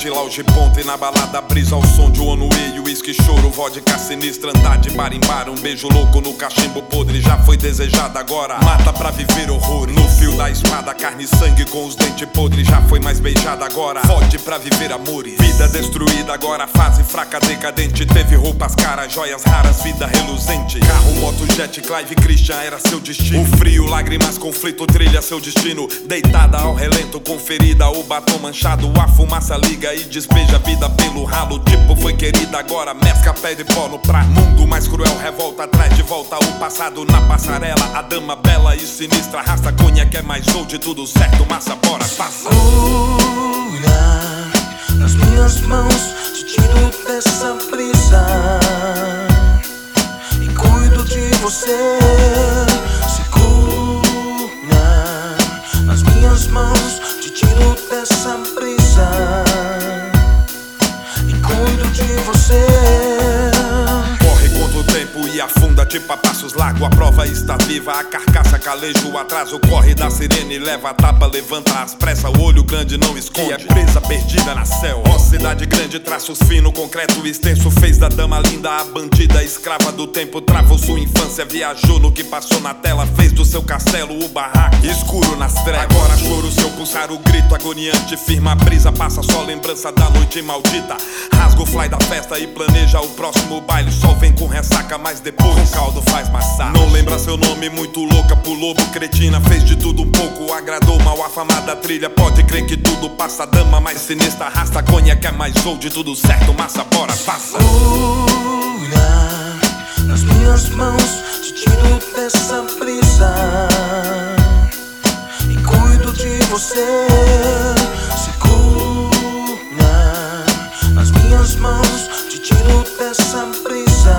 de lounge ponta e na balada brisa ao som de one way, uísque, choro, vodka sinistra, andar de bar em bar. Um beijo louco no cachimbo podre já foi desejado, agora mata pra viver horror. No fio da espada, carne e sangue com os dentes podres já foi mais beijada, agora fode pra viver amores. Vida destruída, agora fase fraca, decadente. Teve roupas caras, joias raras, vida reluzente. Carro, moto, jet, Clive, Christian era seu destino. O frio, lágrimas, conflito, trilha seu destino. Deitada ao relento, com ferida, o batom manchado. A fumaça liga e despeja a vida pelo ralo. Tipo foi querida, agora mesca pé de pó no prato. Mundo mais cruel, revolta atrás de volta o passado. Na passarela, a dama bela e sinistra arrasta cunha que é mais old, tudo certo, massa, bora, passa. Segura nas minhas mãos, te tiro dessa brisa e cuido de você. Segura nas minhas mãos, te tiro dessa brisa e cuido de você. Corre contra o tempo e afunda tipo a passos largo. A prova está viva, a carcaça caleja o atraso. Corre da sirene, leva a tapa, levanta as pressas. O olho grande não esconde, é presa perdida na céu. Ó, cidade grande, traços finos, concreto extenso. Fez da dama linda a bandida, escrava do tempo. Travou sua infância, viajou no que passou na tela. Fez do seu castelo o barraco, escuro nas trevas. Agora choro seu pulsar, o grito agoniante. Firma a brisa, passa só lembrança da noite maldita. Rasga o fly da festa e planeja o próximo baile. Sol vem com ressaca, mas depois o caldo faz massagem. Não lembra seu nome, muito louca por lobo, cretina. Fez de tudo um pouco, agradou mal afamada trilha. Pode crer que tudo passa, dama mais sinistra arrasta conha que é mais old, tudo certo, massa, bora, passa. Segura nas minhas mãos, te tiro dessa brisa e cuido de você. Segura nas minhas mãos, te tiro dessa brisa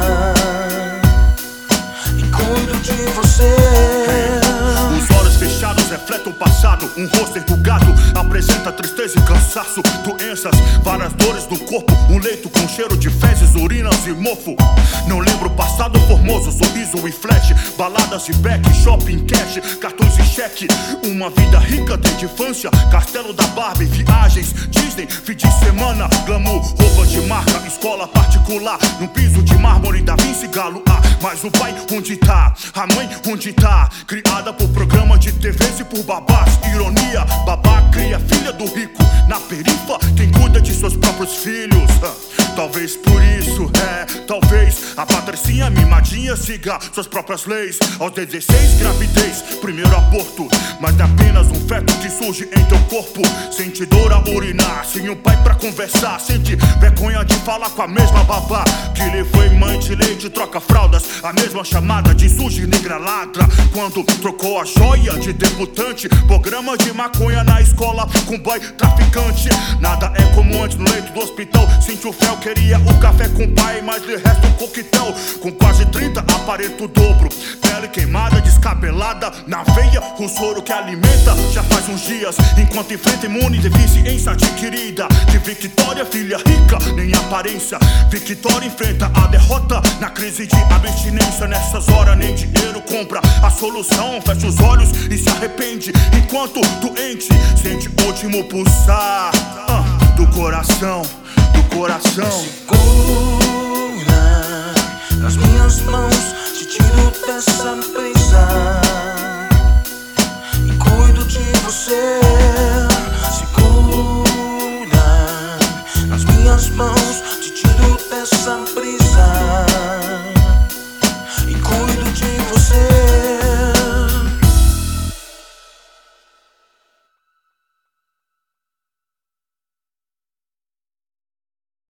e cuido de você. Os olhos fechados refletem o passado. Um rosto enrugado apresenta tristeza e cansaço. Doenças, várias dores do corpo. Um leito com cheiro de fezes, urinas e mofo. Não lembro o passado formoso, sorriso e flash. Baladas e back, shopping, cash, cartões e cheque. Uma vida rica desde infância. Castelo da Barbie, viagens, Disney, fim de semana. Glamour, roupa de marca, escola particular. No piso de mármore da Vinci Galo. Mas o pai onde tá? A mãe onde tá? Criada por programa de TVs e por babás. Ironia, babá cria filha do rico. Na perifa, quem cuida de seus próprios filhos. Talvez por isso, talvez a patricinha mimadinha siga suas próprias leis. Aos 16, gravidez, primeiro aborto. Mas é apenas um feto que surge em teu corpo. Sente dor a urinar, sem um pai pra conversar. Sente vergonha de falar com a mesma babá que lhe foi mãe de leite, troca fraldas. A mesma chamada de suja e negra ladra quando trocou a joia de debutante. Programa de maconha na escola com boy traficante. Nada é como antes no leito do hospital. Sente o fel, queria o café com pai, mas de resto um coquetel. Com quase 30, aparenta o dobro. Pele queimada, descabelada na veia, o soro que alimenta já faz uns dias. Enquanto enfrenta imune, deficiência adquirida. De Victória, filha rica, nem aparência. Victória enfrenta a derrota na crise de abstinência. Nessas horas nem dinheiro compra a solução. Fecha os olhos e se arrepende. Enquanto doente, sente o último pulsar do coração, do coração. Segura nas minhas mãos, te tiro dessa brisa e cuido de você.